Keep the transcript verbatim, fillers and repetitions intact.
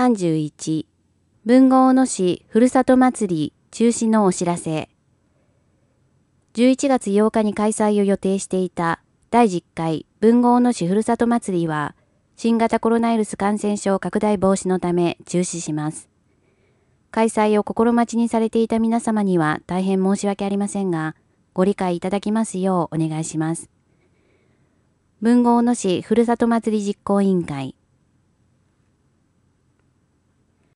さんじゅういち、豊後大野市ふるさと祭り中止のお知らせ。じゅういちがつようかに開催を予定していただいじゅっかい豊後大野市ふるさと祭りは、新型コロナウイルス感染症拡大防止のため中止します。開催を心待ちにされていた皆様には大変申し訳ありませんが、ご理解いただきますようお願いします。豊後大野市ふるさと祭り実行委員会